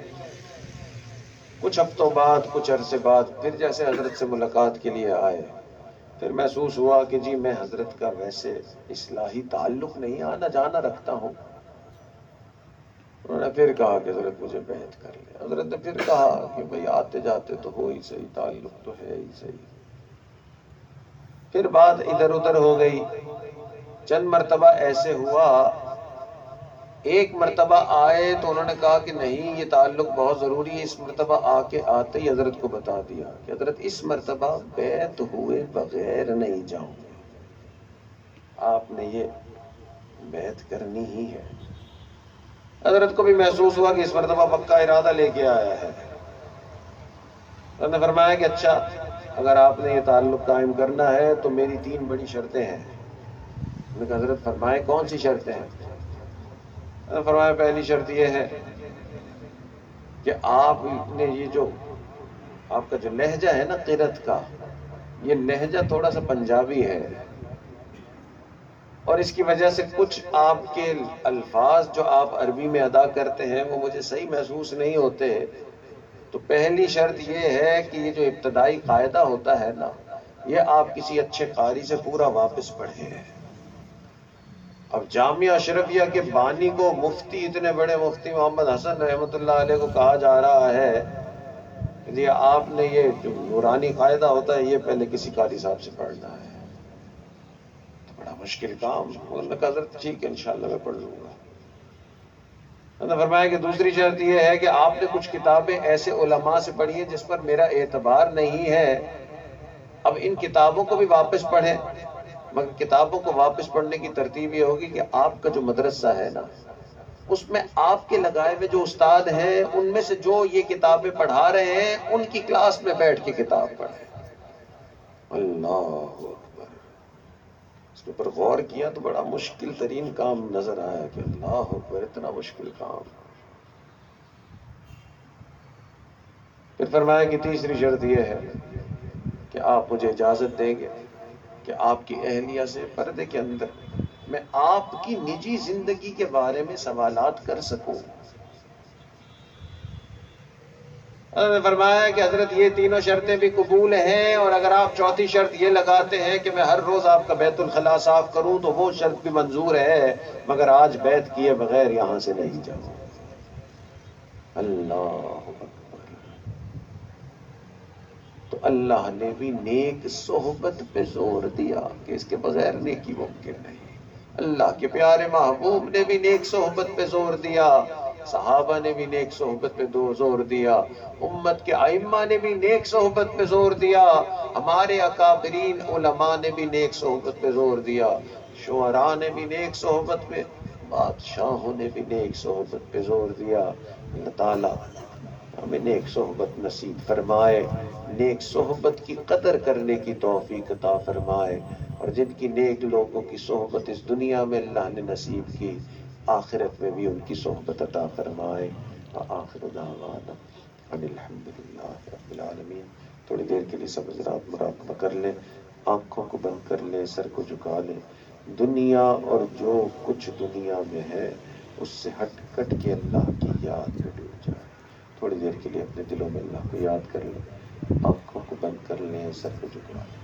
کچھ ہفتوں بعد کچھ عرصے بعد پھر جیسے حضرت سے ملاقات کے لیے آئے، پھر محسوس ہوا کہ جی میں حضرت کا ویسے اصلاحی تعلق نہیں، آنا جانا رکھتا ہوں۔ انہوں نے پھر کہا کہ حضرت مجھے بیعت کر لیں۔ حضرت نے پھر کہا کہ بھئی آتے جاتے تو ہو ہی صحیح، تعلق تو ہے ہی صحیح۔ پھر بات ادھر ادھر ہو گئی۔ چند مرتبہ ایسے ہوا، ایک مرتبہ آئے تو انہوں نے کہا کہ نہیں یہ تعلق بہت ضروری ہے۔ اس مرتبہ آ کے آتے ہی حضرت کو بتا دیا کہ حضرت اس مرتبہ بیعت ہوئے بغیر نہیں جاؤں گے، آپ نے یہ بیعت کرنی ہی ہے۔ حضرت کو بھی محسوس ہوا کہ اس مرتبہ پکا ارادہ لے کے آیا ہے۔ حضرت نے فرمایا کہ اچھا اگر آپ نے یہ تعلق قائم کرنا ہے تو میری تین بڑی شرطیں ہیں۔ میں نے کہا حضرت فرمائے کون سی شرطیں ہیں؟ فرمایا پہلی شرط یہ ہے کہ آپ نے یہ جو آپ کا جو لہجہ ہے نا قرت کا، یہ لہجہ تھوڑا سا پنجابی ہے، اور اس کی وجہ سے کچھ آپ کے الفاظ جو آپ عربی میں ادا کرتے ہیں وہ مجھے صحیح محسوس نہیں ہوتے۔ تو پہلی شرط یہ ہے کہ یہ جو ابتدائی قاعدہ ہوتا ہے نا، یہ آپ کسی اچھے قاری سے پورا واپس پڑھیں۔ اب جامعہ اشرفیہ کے بانی کو مفتی، اتنے بڑے مفتی محمد حسن رحمۃ اللہ علیہ کو کہا جا رہا ہے کہ جی آپ نے یہ جو نورانی قاعدہ ہوتا ہے یہ پہلے کسی قاری صاحب سے پڑھنا ہے، تو بڑا مشکل کام۔ انہوں نے کہا حضرت ٹھیک ہے انشاءاللہ میں پڑھ لوں گا۔ انہوں نے فرمایا کہ دوسری شرط یہ ہے کہ آپ نے کچھ کتابیں ایسے علماء سے پڑھی ہیں جس پر میرا اعتبار نہیں ہے، اب ان کتابوں کو بھی واپس پڑھیں، مگر کتابوں کو واپس پڑھنے کی ترتیب یہ ہوگی کہ آپ کا جو مدرسہ ہے نا اس میں آپ کے لگائے ہوئے جو استاد ہیں ان میں سے جو یہ کتابیں پڑھا رہے ہیں ان کی کلاس میں بیٹھ کے کتاب پڑھیں۔ اللہ اکبر۔ اس کے اوپر غور کیا تو بڑا مشکل ترین کام نظر آیا کہ اللہ اکبر اتنا مشکل کام۔ پھر فرمایا کہ تیسری شرط یہ ہے کہ آپ مجھے اجازت دیں گے کہ آپ کی اہلیہ سے پردے کے اندر میں آپ کی نجی زندگی کے بارے میں سوالات کر سکوں۔ حضرت نے فرمایا کہ حضرت یہ تینوں شرطیں بھی قبول ہیں، اور اگر آپ چوتھی شرط یہ لگاتے ہیں کہ میں ہر روز آپ کا بیت الخلاء صاف کروں تو وہ شرط بھی منظور ہے، مگر آج بیعت کیے بغیر یہاں سے نہیں جاؤں۔ اللہ اکبر۔ تو اللہ نے بھی نیک صحبت پہ زور دیا کہ اس کے بغیر نیکی ممکن نہیں۔ اللہ کے پیارے محبوب نے بھی نیک صحبت پہ زور دیا، صحابہ نے بھی نیک صحبت پہ زور دیا، امت کے ائمہ نے بھی نیک صحبت پہ زور دیا، ہمارے اکابرین علماء نے بھی نیک صحبت پہ زور دیا، شعراء نے بھی نیک صحبت پہ، بادشاہوں نے بھی نیک صحبت پہ زور دیا۔ اللہ تعالیٰ ہمیں نیک صحبت نصیب فرمائے، نیک صحبت کی قدر کرنے کی توفیق عطا فرمائے، اور جن کی نیک لوگوں کی صحبت اس دنیا میں اللہ نے نصیب کی، آخرت میں بھی ان کی صحبت عطا فرمائے۔ وآخر دعوانا ان الحمدللہ رب العالمین۔ تھوڑی دیر کے لیے سب حضرات مراقبہ کر لیں، آنکھوں کو بند کر لیں، سر کو جھکا لیں، دنیا اور جو کچھ دنیا میں ہے اس سے ہٹ کٹ کے اللہ کی یاد میں ڈوب جائے۔ تھوڑی دیر کے لیے اپنے دلوں میں اللہ کو یاد کر لیں، آنکھوں کو بند کر لیں، سر کو جھکا لیں۔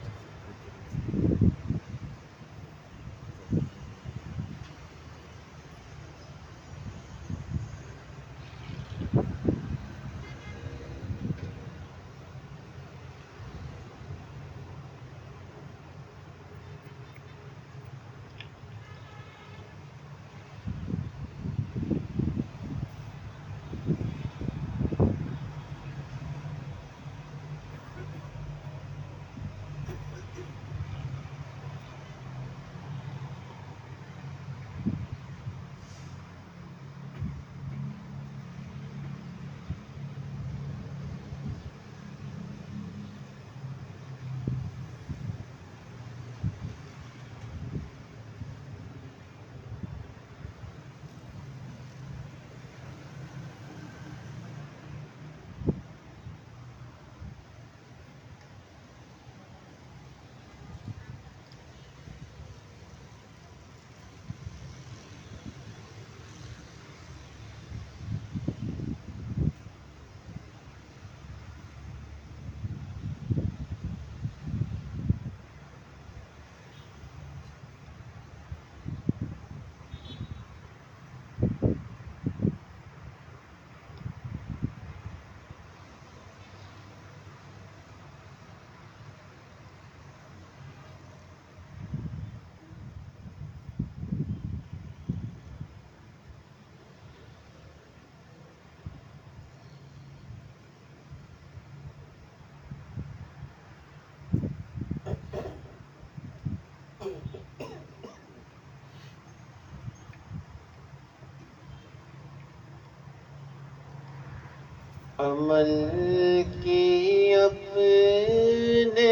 عمل کی اپنے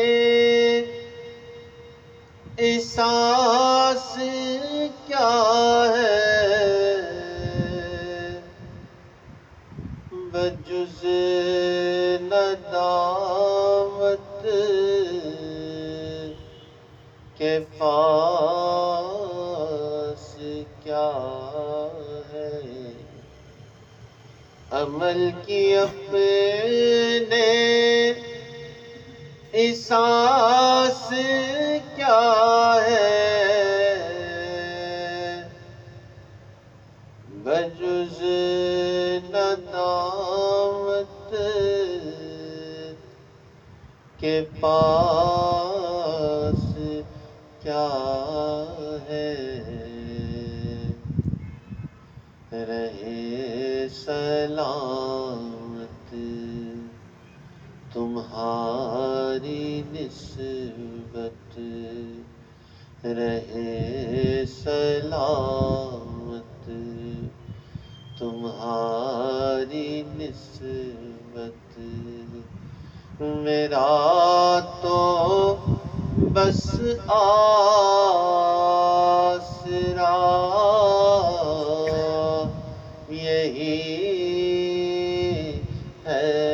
احساس کیا ہے بجز ندامت کے پاس کیا ہے عمل کی اپنے احساس کیا ہے بجز ندامت کے پاس کیا ہے رہے سلامت تمہاری نسبت رہے سلامت تمہاری نسبت میرا تو بس آسرا یہی ہے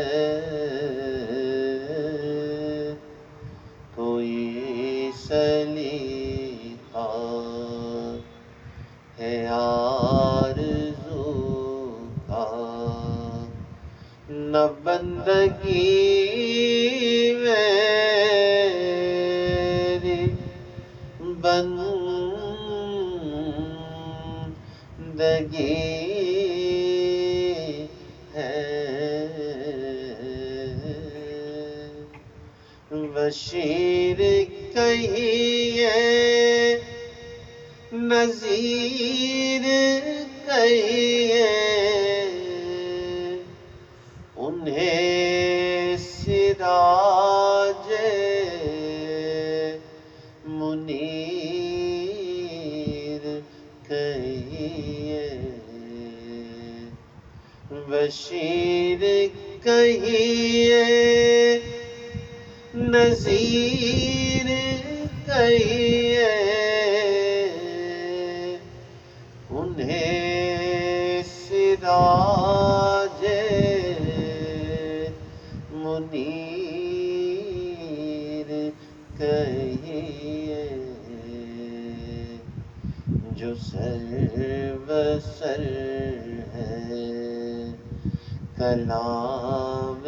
کوئی سلیقہ ہے آرزو کا نہ بندگی میری بندگی ہے بشیر کہیے نذیر کہیے انہیں سراج منیر کہیے بشیر کہیے نذیر کہیے انہیں سراج منیر کہیے جو سر بسر ہے کلام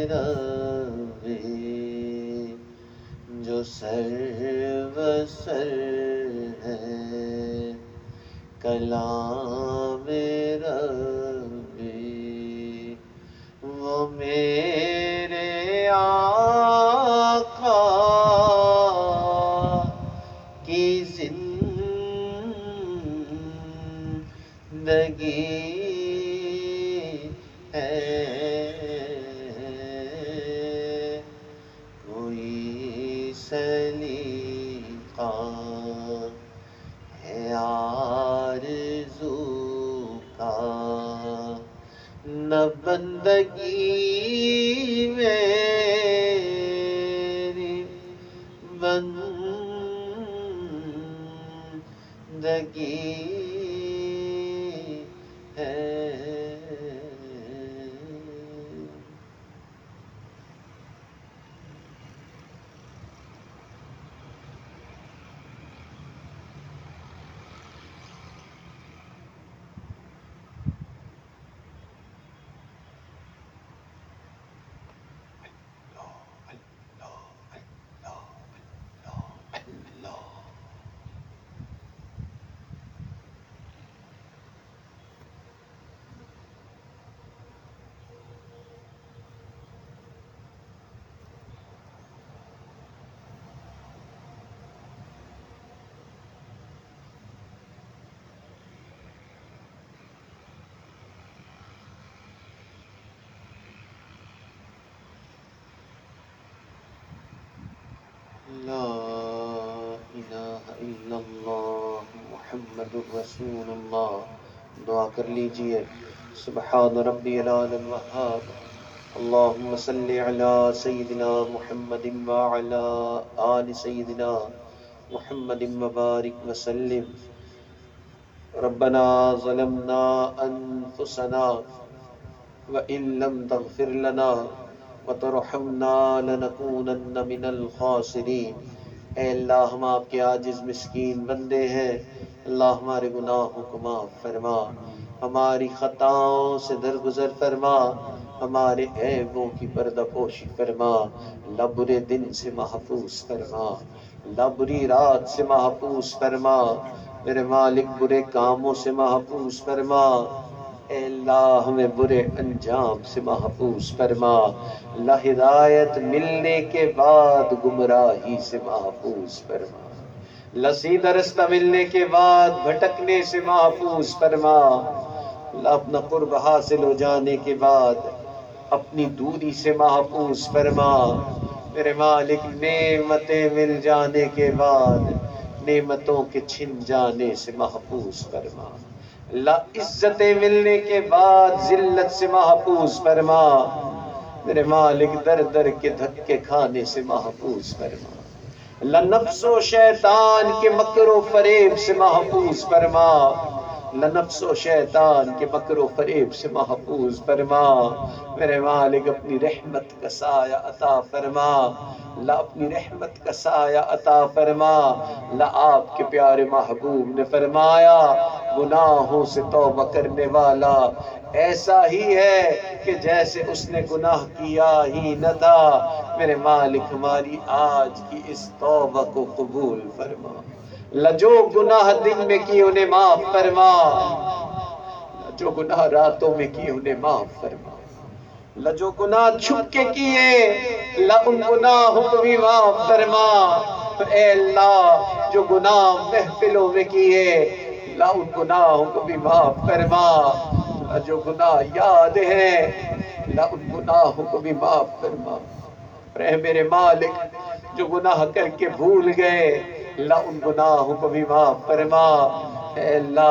ربی جو سر بسر ہے کلام ربی وہ میرے آقا کی زندگی ہے کوئی سلیقہ ہے آرزو کا نہ بندگی میری بندگی ہے لا الہ الا اللہ محمد الرسول اللہ. دعا کر لیجئے. سبحان ربی العلی الوہاب. اللہم صلی علی سیدنا محمد وعلی آل سیدنا محمد وبارک وسلم. ربنا ظلمنا انفسنا وإن لم تغفر لنا وترحمنا لنكونن من الخاسرین. اے اللہ ہم آپ کے عاجز مسکین بندے ہیں. اللہ ہمارے گناہوں کو معاف فرما، ہماری خطاؤں سے درگزر فرما، ہمارے عیبوں کی پردہ پوشی فرما. اللہ برے دن سے محفوظ فرما، اللہ بری رات سے محفوظ فرما. میرے مالک برے کاموں سے محفوظ فرما. اے اللہ ہمیں برے انجام سے محفوظ فرما. اللہ ہدایت ملنے کے بعد گمراہی سے محفوظ فرما. اللہ سیدھا رستہ ملنے کے بعد بھٹکنے سے محفوظ فرما. اللہ اپنا قرب حاصل ہو جانے کے بعد اپنی دوری سے محفوظ فرما. میرے مالک نعمتیں مل جانے کے بعد نعمتوں کے چھن جانے سے محفوظ فرما. اللہ عزتیں ملنے کے بعد ذلت سے محفوظ فرما. میرے مالک در در کے دھکے کھانے سے محفوظ فرما. اللہ نفس و شیطان کے مکر و فریب سے محفوظ فرما. اللہ نفس و شیطان کے مکر و فریب سے محفوظ فرما. میرے مالک اپنی رحمت کا سایہ عطا فرما. اللہ اپنی رحمت کا سایہ عطا فرما. اللہ آپ کے پیارے محبوب نے فرمایا گناہوں سے توبہ کرنے والا ایسا ہی ہے کہ جیسے اس نے گناہ کیا ہی نہ تھا. میرے مالک ہماری آج کی اس توبہ کو قبول فرما. اللہ جو گناہ دن میں کی انہیں معاف فرما، جو گناہ راتوں میں کی انہیں معاف فرما. اللہ جو گناہ چھپ کے کیے اللہ ان گناہوں کو بھی معاف فرما. اے اللہ جو گناہ محفلوں میں کیے اللہ ان گناہوں کو بھی معاف فرما. اللہ جو گناہ یاد ہیں اللہ ان گناہوں کو بھی معاف فرما. اے میرے مالک جو گناہ کر کے بھول گئے اللہ ان گناہوں کو بھی معاف فرما. اے اللہ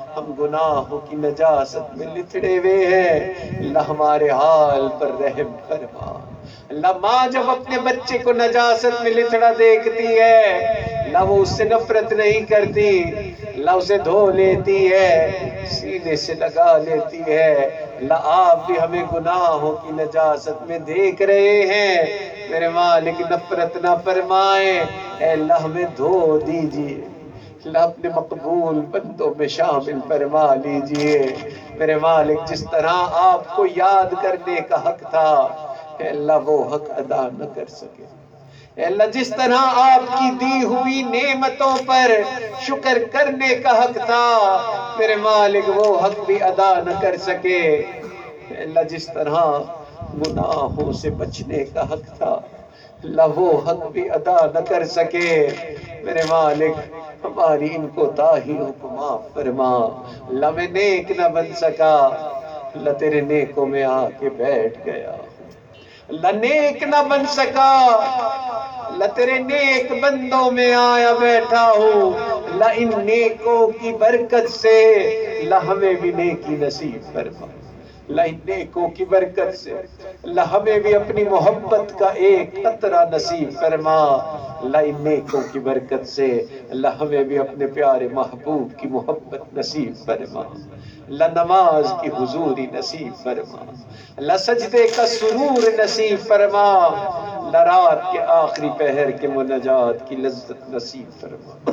ہم گناہوں کی نجاست میں لتڑے ہوئے ہیں، اللہ ہمارے حال پر رحم فرما۔ اللہ ماں جب اپنے بچے کو نجاست میں لتڑا دیکھتی ہے، اللہ وہ اس سے نفرت نہیں کرتی، اللہ اسے دھو لیتی ہے، سینے سے لگا لیتی ہے۔ اللہ آپ بھی ہمیں گناہوں کی نجاست میں دیکھ رہے ہیں، میرے مالک نفرت نہ فرمائے، اے اللہ ہمیں دھو دیجیے، اللہ اپنے مقبول بندوں میں شامل فرما لیجئے۔ میرے مالک جس طرح آپ کو یاد کرنے کا حق تھا، اے اللہ وہ حق ادا نہ کر سکے، اے اللہ جس طرح آپ کی دی ہوئی نعمتوں پر شکر کرنے کا حق تھا، میرے مالک وہ حق بھی ادا نہ کر سکے، اے اللہ جس طرح گناہوں سے بچنے کا حق تھا، اللہ وہ حق بھی ادا نہ کر سکے، میرے مالک ہماری ان کوتاہیوں کو معاف فرما۔ اللہ میں نیک نہ بن سکا، اللہ تیرے نیکوں میں آ کے بیٹھ گیا، اللہ نیک نہ بن سکا، اللہ تیرے نیک بندوں میں آیا بیٹھا ہوں، اللہ ان نیکوں کی برکت سے اللہ ہمیں بھی نیکی نصیب فرما، اللہ ان نیکوں کی برکت سے اللہ ہمیں بھی اپنی محبت کا ایک قطرہ نصیب فرما، اللہ ان نیکوں کی برکت سے اللہ ہمیں بھی اپنے پیارے محبوب کی محبت نصیب فرما، اللہ نماز کی حضوری نصیب فرما، اللہ سجدے کا سرور نصیب فرما، اللہ رات کے آخری پہر کے مناجات کی لذت نصیب فرما۔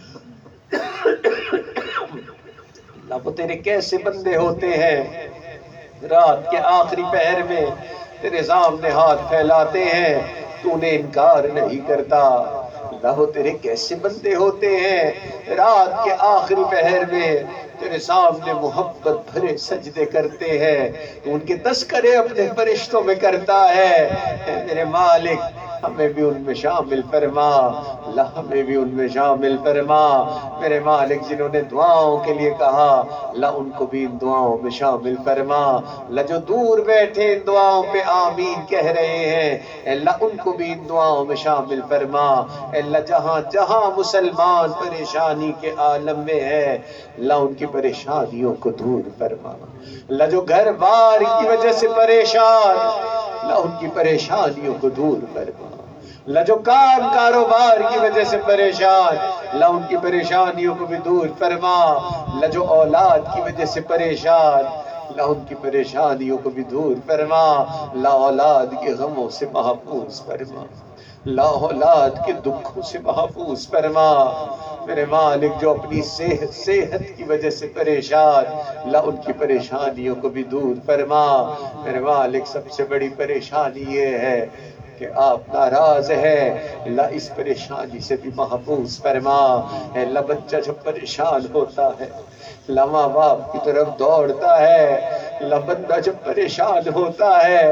اللہ وہ تیرے کیسے بندے ہوتے ہیں، رات کے آخری پہر میں تیرے سامنے ہاتھ پھیلاتے ہیں، تو نے انکار نہیں کرتا، اللہ وہ تیرے کیسے بندے ہوتے ہیں، رات کے آخری پہر میں تیرے سامنے محبت بھرے سجدے کرتے ہیں، تو ان کے تذکرے اپنے فرشتوں میں کرتا ہے، اے میرے مالک ہمیں بھی ان میں شامل فرما، اللہ ہمیں بھی ان میں شامل فرما، میرے مالک جنہوں نے دعاؤں کے لیے کہا اللہ ان کو بھی ان دعاؤں میں شامل فرما، اللہ جو دور بیٹھے ان دعاؤں پہ آمین کہہ رہے ہیں اللہ ان کو بھی ان دعاؤں میں شامل فرما، اللہ جہاں جہاں مسلمان پریشانی کے عالم میں ہے اللہ ان کی پریشانیوں کو دور فرما، اللہ جو گھر بار کی وجہ سے پریشان اللہ ان کی پریشانیوں کو دور فرما، اللہ جو کام کاروبار کی وجہ سے پریشان اللہ ان کی پریشانیوں کو بھی دور فرما، اللہ جو اولاد کی وجہ سے پریشان اللہ ان کی پریشانیوں کو بھی دور فرما، اللہ اولاد کے غموں سے محفوظ فرما، اللہ اولاد کے دکھوں سے محفوظ فرما، میرے مالک جو اپنی صحت صحت کی وجہ سے پریشان اللہ ان کی پریشانیوں کو بھی دور فرما، میرے مالک سب سے بڑی پریشانی یہ ہے کہ آپ ناراض ہے، اللہ اس پریشانی سے بھی محفوظ فرما، اے اللہ بچہ جب پریشان ہوتا ہے اللہ ماں باپ کی طرف دوڑتا ہے، اللہ بندہ جب پریشان ہوتا ہے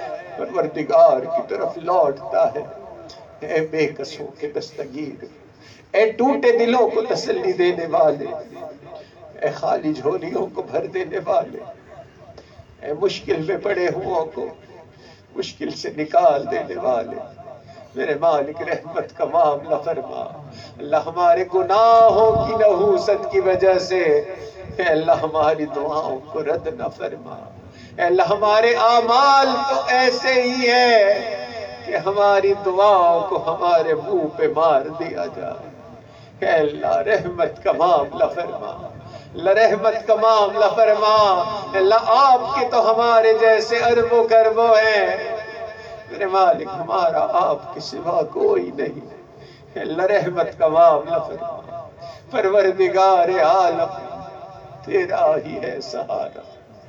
پروردگار کی طرف لوٹتا ہے، اے بے کسوں کے دستگیر، اے ٹوٹے دلوں کو تسلی دینے والے، اے خالی جھولیوں کو بھر دینے والے، اے مشکل میں پڑے ہوں کو مشکل سے نکال دینے والے، میرے مالک رحمت کا معاملہ فرما، اللہ ہمارے گناہوں کی نحوست کی وجہ سے اے اللہ ہماری دعاؤں کو رد نہ فرما، اے اللہ ہمارے اعمال تو ایسے ہی ہے کہ ہماری دعاؤں کو ہمارے منہ پہ مار دیا جائے، اے اللہ رحمت کا معاملہ فرما، اللہ رحمت کا معاملہ فرما، اللہ آپ کے تو ہمارے جیسے اربوں کربوں ہیں، میرے مالک ہمارا آپ کے سوا کوئی نہیں، اللہ رحمت کا معاملہ فرما، پروردگار عالم تیرا ہی ہے سہارا،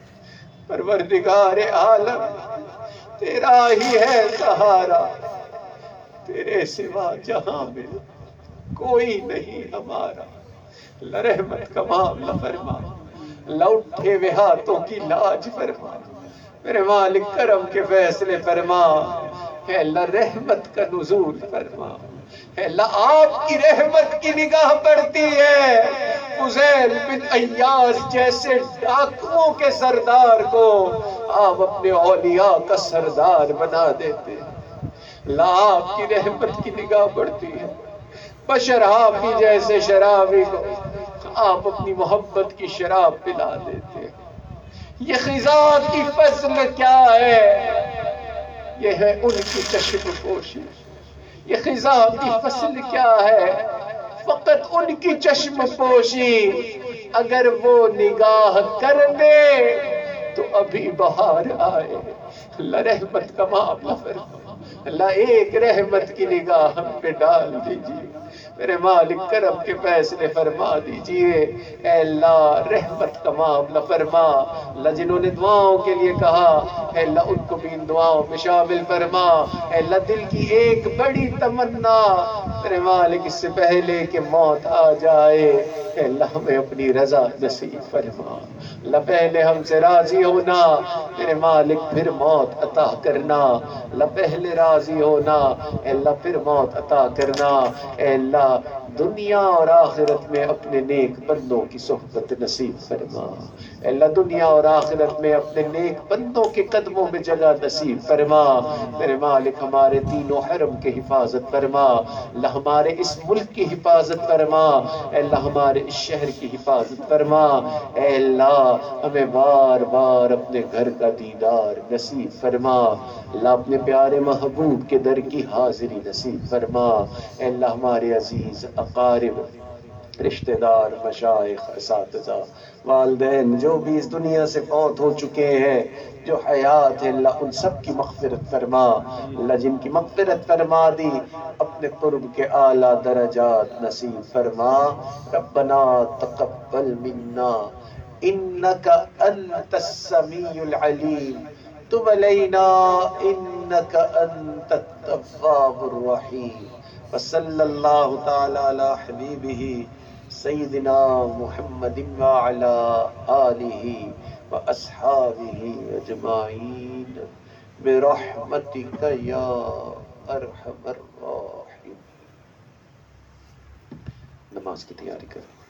پروردگار عالم تیرا ہی ہے سہارا، تیرے سوا جہاں میں کوئی نہیں ہمارا، اللہ رحمت کا معاملہ فرما، اللہ اٹھے ہوئے ہاتھوں کی لاج فرما، میرے مالک کرم کے فیصلے فرما، اے اللہ رحمت کا نزول فرما، اے اللہ آپ کی رحمت کی نگاہ پڑتی ہے فضیل بن ایاز جیسے ڈاکوؤں کے سردار کو آپ اپنے اولیاء کا سردار بنا دیتے ہیں، اللہ آپ کی رحمت کی نگاہ پڑتی ہے بشر حافی جیسے شرابی کو آپ اپنی محبت کی شراب پلا دیتے ہیں۔ یہ خزاں کی فضل کیا ہے، یہ ہے ان کی چشم پوشی۔ یہ خزاں کی فصل کیا ہے، فقط ان کی چشم پوشی۔ اگر وہ نگاہ کر دے تو ابھی بہار آئے۔ اللہ رحمت کا معاملہ فرما، اللہ ایک رحمت کی نگاہ ہم پہ ڈال دیجیے، میرے مالک کرم کے فیصلے فرما دیجیے۔ اے اللہ رحمت کا معاملہ فرما، اللہ جنہوں نے دعاؤں کے لیے کہا اے اللہ ان کو بھی ان دعاؤں میں شامل فرما۔ اے اللہ دل کی ایک بڑی تمنا میرے مالک اس سے پہلے کہ موت آ جائے، اے اللہ ہمیں اپنی رضا نصیب فرما۔ اللہ پہلے ہم سے راضی ہونا میرے مالک، پھر موت عطا کرنا۔ اللہ پہلے راضی ہونا اے اللہ، پھر موت عطا کرنا۔ اے اللہ دنیا اور آخرت میں اپنے نیک بندوں کی صحبت نصیب فرما۔ اے اللہ دنیا اور آخرت میں اپنے نیک بندوں کے قدموں میں جگہ نصیب فرما۔ میرے مالک ہمارے دین و حرم کی حفاظت فرما، اللہ ہمارے اس ملک کی حفاظت فرما، اے اللہ ہمارے اس شہر کی حفاظت فرما۔ اے اللہ ہمیں بار بار اپنے گھر کا دیدار نصیب فرما، اللہ اپنے پیارے محبوب کے در کی حاضری نصیب فرما۔ اے اللہ ہمارے عزیز اقارب، رشتہ دار، مشائخ، اساتذہ، والدین جو بھی اس دنیا سے فوت ہو چکے ہیں، جو حیات ہے اللہ ان سب کی مغفرت فرما۔ اللہ جن کی مغفرت فرما دی اپنے قرب کے اعلیٰ درجات نصیب فرما۔ ربنا تقبل منا انک انت السمیع العلیم، تب علینا انک انت التواب الرحیم، وصلی اللہ تعالی علی حبیبہ سیدنا محمد وعلی آلہ واصحابہ اجمعین برحمتک یا ارحم الراحمین۔ نماز کی تیاری کریں۔